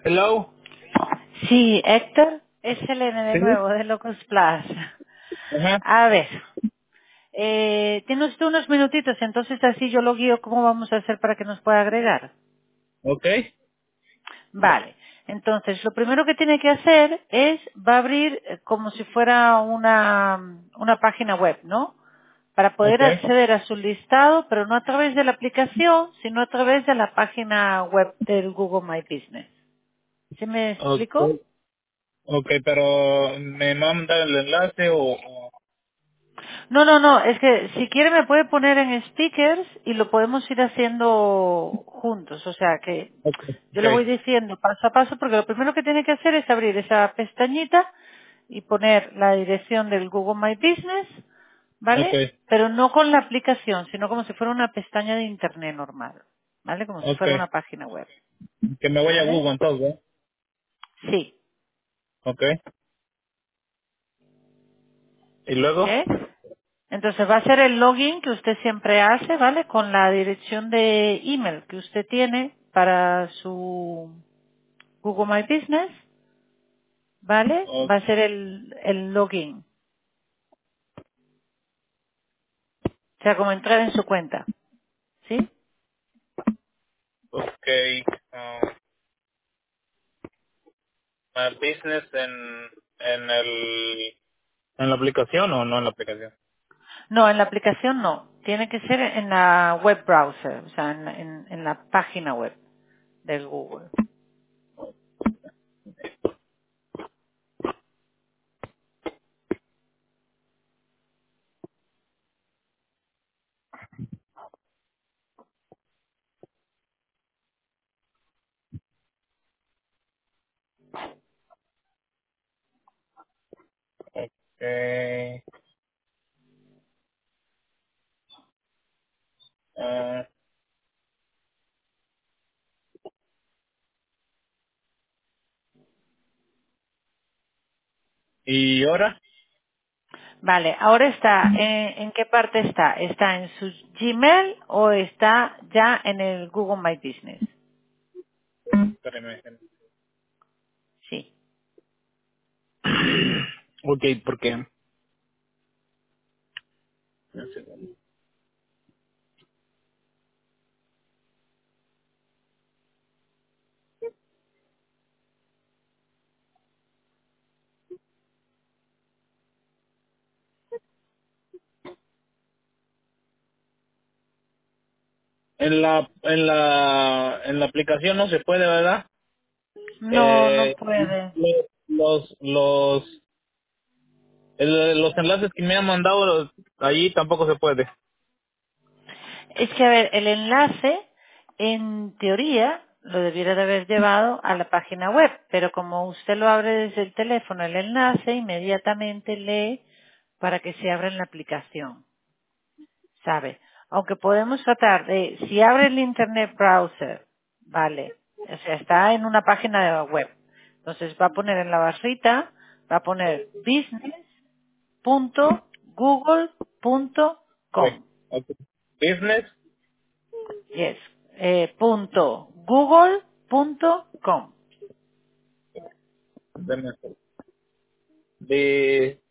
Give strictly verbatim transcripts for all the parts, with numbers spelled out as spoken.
Hello. Sí, Héctor, es Elena de Sí. nuevo, de Locus Plus. Ajá. A ver, eh, tiene usted unos minutitos, entonces así yo lo guío cómo vamos a hacer para que nos pueda agregar. Ok. Vale, entonces lo primero que tiene que hacer es, va a abrir eh, como si fuera una, una página web, ¿no? Para poder Ok. acceder a su listado, pero no a través de la aplicación, sino a través de la página web del Google My Business. ¿Sí me explico? Ok. Ok, pero me manda el enlace o... o- No, no, no, es que si quiere me puede poner en speakers y lo podemos ir haciendo juntos. O sea que Ok. yo Ok. le voy diciendo paso a paso porque lo primero que tiene que hacer es abrir esa pestañita y poner la dirección del Google My Business, Ok. ¿vale? Pero no con la aplicación, sino como si fuera una pestaña de internet normal, ¿vale? Como si Ok. fuera una página web, Que me voy a ¿vale? Google entonces, ¿eh? Sí, Ok. ¿Y luego? ¿ok? Entonces va a ser el login que usted siempre hace, ¿vale? Con la dirección de email que usted tiene para su Google My Business, ¿vale? O- Va a ser el, el login. O sea, como entrar en su cuenta, ¿sí? Ok. um, my business en, en el... ¿En la aplicación o no en la aplicación? No, en la aplicación no. Tiene que ser en la web browser, o sea, en, en, en la página web del Google. Ok. Ah, ¿y ahora? Vale, ahora está, ¿en, en qué parte está? ¿Está en su Gmail o está ya en el Google My Business? Espérame. Sí. Ok, porque... En la, en la, en la aplicación no se puede, ¿verdad? No, no Eh, puede. los, los, el- los enlaces que me han mandado los- allí tampoco se puede. Es que, a ver, el enlace, en teoría, lo debiera de haber llevado a la página web, pero como usted lo abre desde el teléfono, el enlace inmediatamente lee para que se abra en la aplicación, ¿sabe? Aunque podemos tratar de, si abre el Internet Browser, vale, o sea, está en una página de la web, entonces va a poner en la barrita, va a poner business punto google punto Ok, com. ok. Business, Yes. Eh, punto google punto com. business, business,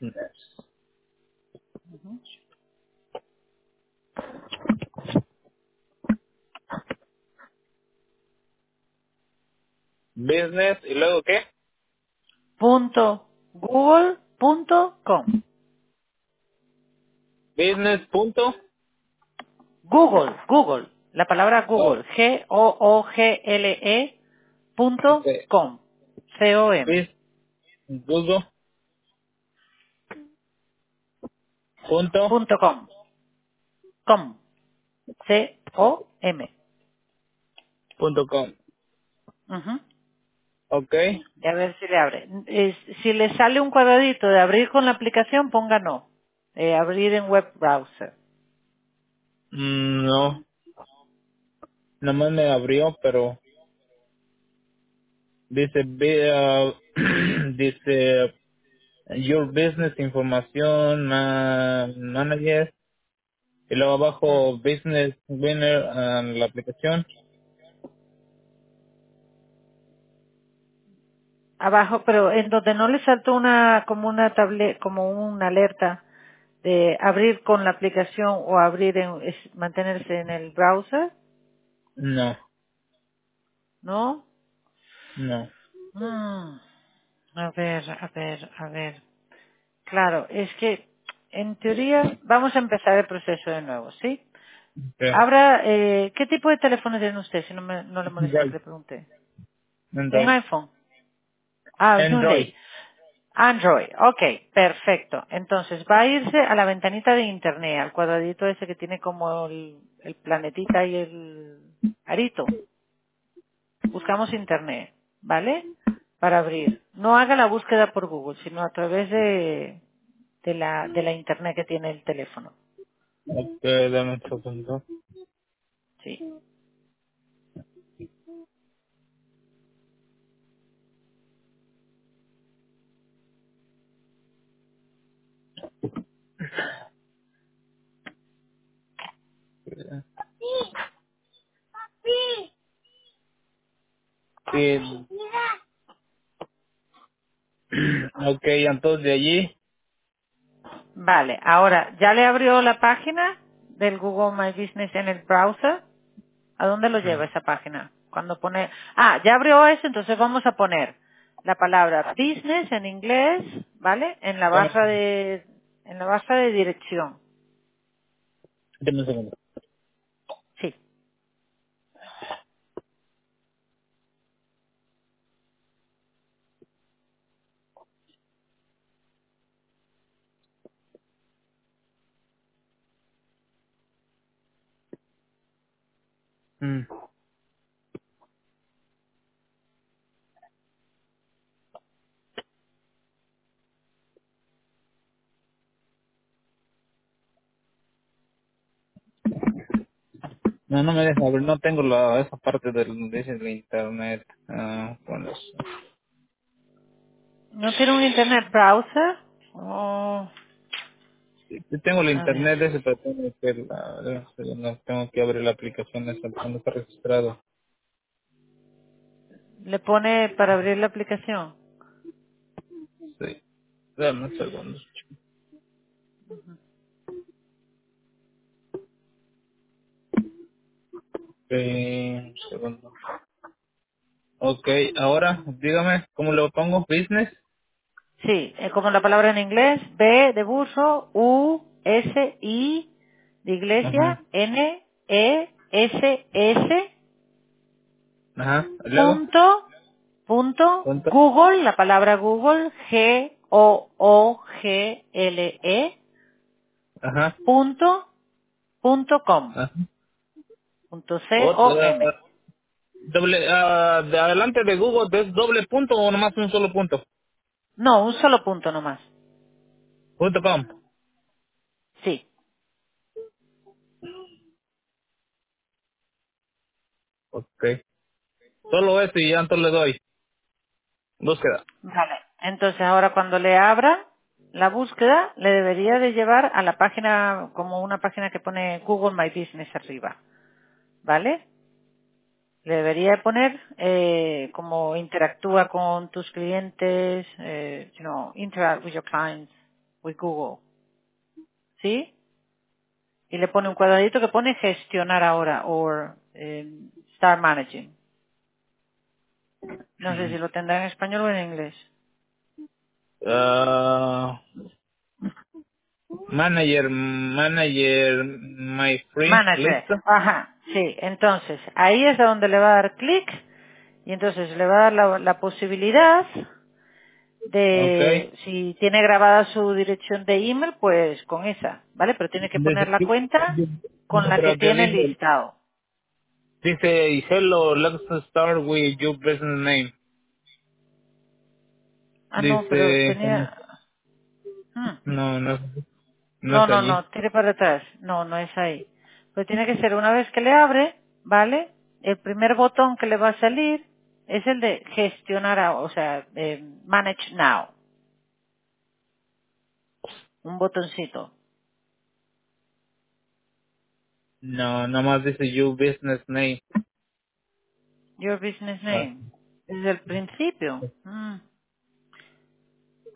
business, y luego qué? Punto google punto com. Business punto, Google, Google. La palabra oh, Google. G O O G L E ok, punto com. C O M. Bus- Google punto, Punto com. Com. C O M. punto com, Ujú. ok. Y a ver si le abre. Es- si le sale un cuadradito de abrir con la aplicación, ponga no. Eh, abrir en web browser. Mm, no, nomás me abrió, pero dice, ve, ah, dice, your business información, ma- manager, y luego Mm. abajo business winner, ah, la aplicación. abajo, pero en donde no le saltó una, como una tablet, como una alerta de abrir con la aplicación o abrir en, es- mantenerse en el browser, No, ¿no? no. Mm, a ver, a ver, a ver. Claro, es que en teoría vamos a empezar el proceso de nuevo, ¿sí? Okay. Ahora, eh, ¿qué tipo de teléfono tiene usted? Si no, me, no le molesta que Android. le pregunte. Un Android. iPhone. Ah, Android. Hyundai. Android. Ok, perfecto. Entonces va a irse a la ventanita de Internet, al cuadradito ese que tiene como el, el planetita y el arito. Buscamos Internet, ¿vale? Para abrir. No haga la búsqueda por Google, sino a través de, de la, de la Internet que tiene el teléfono. Ok, dame un segundo. Sí. Sí. Ok, entonces de allí. Vale, ahora, ¿ya le abrió la página del Google My Business en el browser? ¿A dónde lo lleva No. esa página? Cuando pone, ah, ya abrió eso, entonces vamos a poner la palabra business en inglés, ¿vale? En la Dame, barra de, en la barra de dirección. dame un segundo. Sí. Mm. No, no me deja abrir. No tengo la, esa parte del, dice el internet. Ah, bueno, ¿No tiene un internet browser? Oh, sí, sí tengo el a ver. internet ese, pero tengo que, la, no, tengo que abrir la aplicación esa cuando está registrado. ¿Le pone para abrir la aplicación? Sí. Dame un segundo. Eh, un segundo. Ok, ahora dígame, ¿cómo lo pongo? ¿Business? Sí, eh, como la palabra en inglés, B de burro, U, S, I, de iglesia, Ajá. N, E, S, S, Ajá. Luego, punto, punto, punto. Google, la palabra Google, G, O, O, G, L, E, Ajá. punto, punto com, Ajá. punto C, O, M. Otra, doble, ah, de adelante de Google, ¿es doble punto o nomás un solo punto? No, un solo punto nomás. Punto com. Sí. Ok. Solo eso y ya entonces le doy. Búsqueda. Vale. Entonces ahora cuando le abra la búsqueda, le debería de llevar a la página, como una página que pone Google My Business arriba. ¿Vale? Le debería de poner eh, como interactúa con tus clientes, eh, you know, interact with your clients with Google. ¿Sí? Y le pone un cuadradito que pone gestionar ahora o start managing. No sé si lo tendrá en español o en inglés. Ah, manager, manager, my friends, Manager. listo. Ajá, sí. Entonces, ahí es a donde le va a dar clic y entonces le va a dar la, la posibilidad Ok. de, si tiene grabada su dirección de email, pues con esa, ¿vale? Pero tiene que poner Desde la aquí- cuenta con la que Pero que tiene dice, listado. dice, hello, let's start with your business name. Ah, no, pero Dice, tenía... hmm. no, no, no No, es no, no, allí. tire para atrás. No, no es ahí. Pues tiene que ser una vez que le abre, ¿vale? El primer botón que le va a salir es el de gestionar, a- o sea, de manage now. Un botoncito. No, nomás dice your business name. Your business Ah, name. Desde el principio. Mm.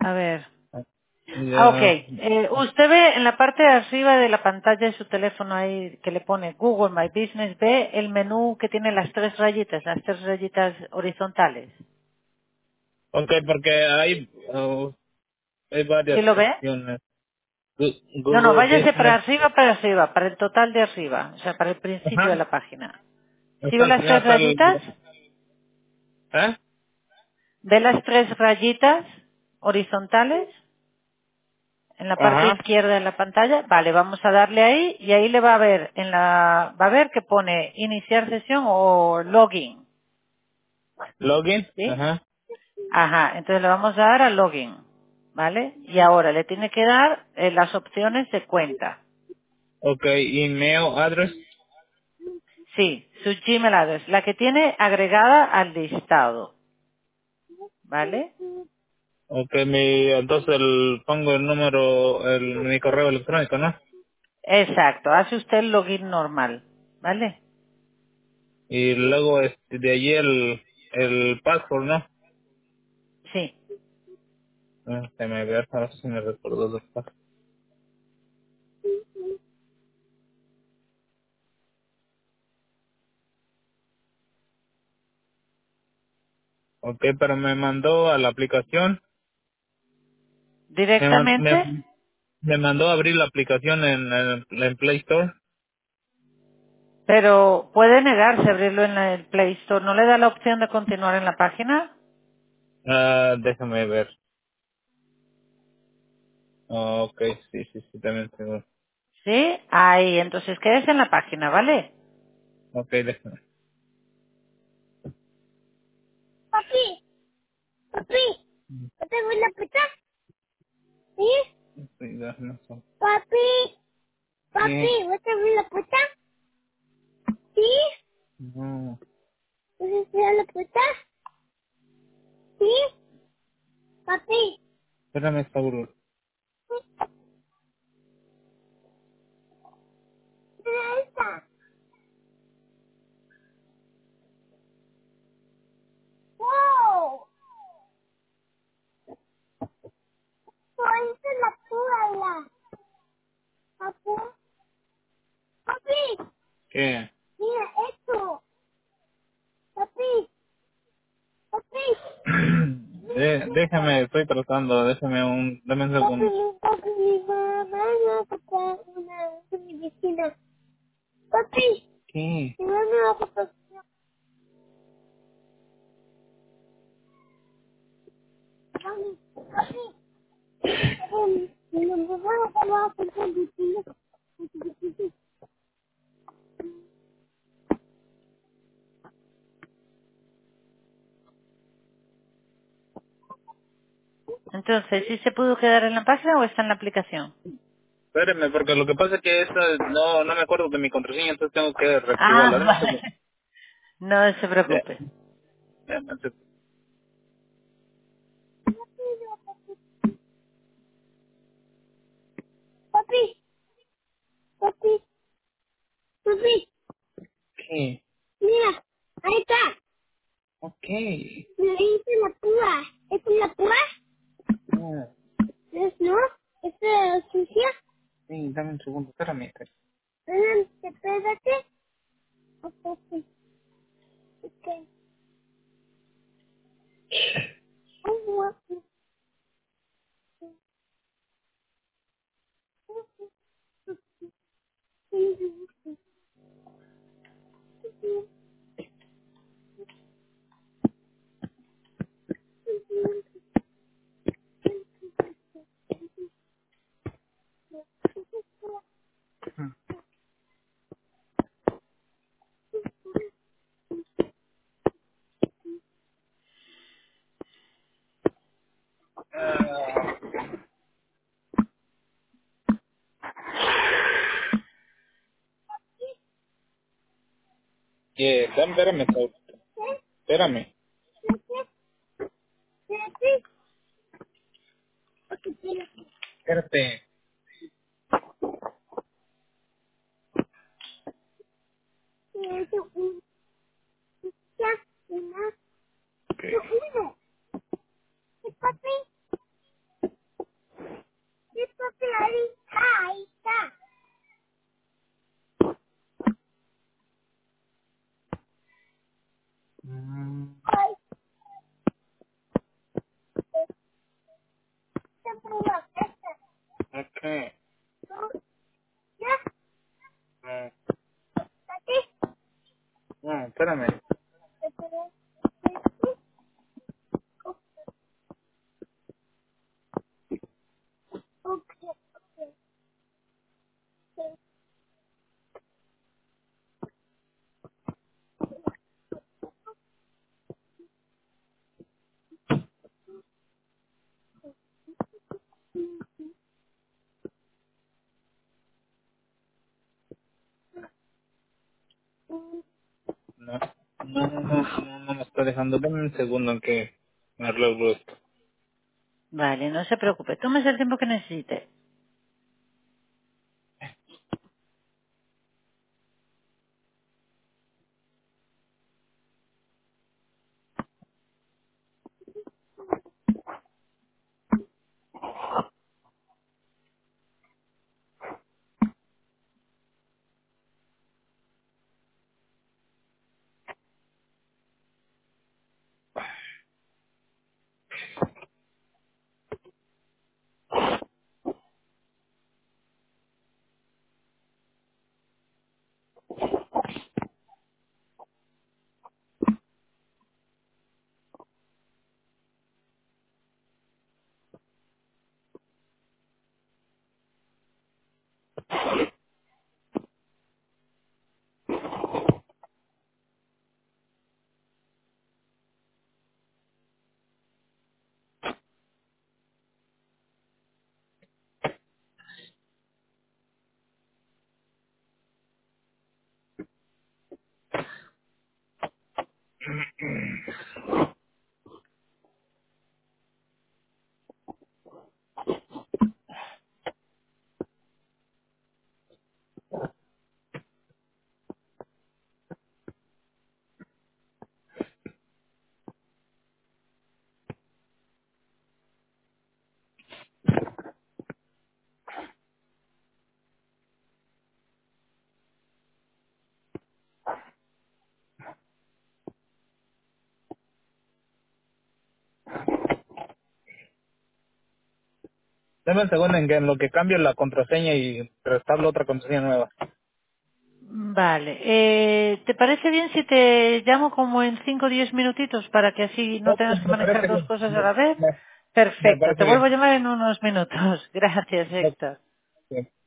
A ver. Ah, ok. Ya. Eh, usted ve en la parte de arriba de la pantalla de su teléfono ahí que le pone Google My Business, ve el menú que tiene las tres rayitas, las tres rayitas horizontales. Ok, porque hay, uh, hay ¿Sí varias lo ve? opciones. Gu- No, no, Google váyase para Business. arriba, para arriba, para el total de arriba, o sea, para el principio de Ajá. la página. ¿Sí Hasta ve el las final, tres hasta rayitas? el... ¿Eh? ¿Ve las tres rayitas horizontales en la parte Ajá. izquierda de la pantalla? Vale, vamos a darle ahí y ahí le va a ver en la va a ver que pone iniciar sesión o login, Login. ¿sí? Ajá. Ajá, entonces le vamos a dar a login, ¿vale? Y ahora le tiene que dar eh, las opciones de cuenta. Ok, email address. Sí, su Gmail address, la que tiene agregada al listado, ¿vale? Ok, mi, entonces el, pongo el número, el, mi correo electrónico, ¿no? Exacto, hace usted el login normal, ¿vale? Y luego este, de allí el, el password, ¿no? Sí. Ah, se me ve, a ver si me recuerdo los passwords. Ok, pero me mandó a la aplicación, me, man- Directamente, me, me mandó a abrir la aplicación en, en, en Play Store. pero puede negarse a abrirlo en el Play Store. ¿No le da la opción de continuar en la página? Ah, déjame ver. Ah, ok, sí, sí, sí, también tengo. Sí, ahí, entonces quédese en la página, ¿vale? Ok, déjame. Papi, papi, ¿te voy a apretar? ¿Sí? Sí, déjame eso. Papi, papi, ¿te voy a apretar? ¿Sí? No. ¿Te voy a apretar? ¿Sí? Papi. Espérame, Saúl. Esta. ¡Wow! Ponte la toalla. Papi. Papi. ¿Qué? Mira esto. Papi. Papi. De, déjame, estoy tratando, déjame un, dame un segundo. Papi, papi, mi mamá no toca una una medicina. Papi. ¿Qué? Mi mamá no toca. Papi, papi. Um, mi mamá no toca medicina. Entonces, ¿sí se pudo quedar en la página o está en la aplicación? Espérenme, porque lo que pasa es que esta, no, no me acuerdo de mi contraseña, entonces tengo que reactivarla. Ah, Dame un segundo. vale. No se Ya, preocupe. ya, un segundo. Papi, papi, papi. ¿Qué? Mira, ahí está. Ok. Mira, ahí está la púa. ¿Esta es la púa? No. ¿Es no? ¿Esta es sucia? Sí, dame un segundo, espérame. espérame. Ah, espérate. Ok, sí. Ok. Ay, guapo. Yeah, dame, espérame, Saúl. Espérame. Espérate. Ok. espérame. No, no, no, no, no, no me está dejando. Dame un segundo en que me arreglo esto. Vale, no se preocupe. Tómese el tiempo que necesite. Dame un segundo en, que, en lo que cambio la contraseña y restablo otra contraseña nueva. Vale. Eh, ¿Te parece bien si te llamo como en cinco o diez minutitos para que así no Ok, tengas que me manejar parece dos bien. cosas a Me, la vez? me, me Perfecto. Te parece vuelvo a bien. llamar en unos minutos. Gracias, Ok, Héctor. sí.